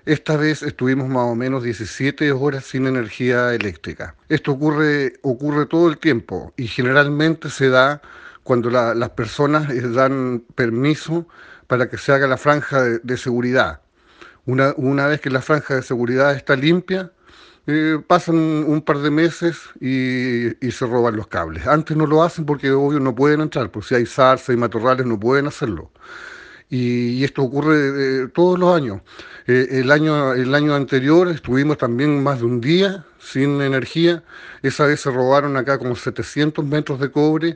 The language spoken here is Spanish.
Esta vez estuvimos más o menos 17 horas sin energía eléctrica. Esto ocurre todo el tiempo y generalmente se da cuando las personas dan permiso para que se haga la franja de seguridad. Una vez que la franja de seguridad está limpia, pasan un par de meses y se roban los cables. Antes no lo hacen porque obvio no pueden entrar, porque si hay zarza y matorrales no pueden hacerlo. Y esto ocurre todos los años. El año anterior estuvimos también más de un día sin energía. Esa vez se robaron acá como 700 metros de cobre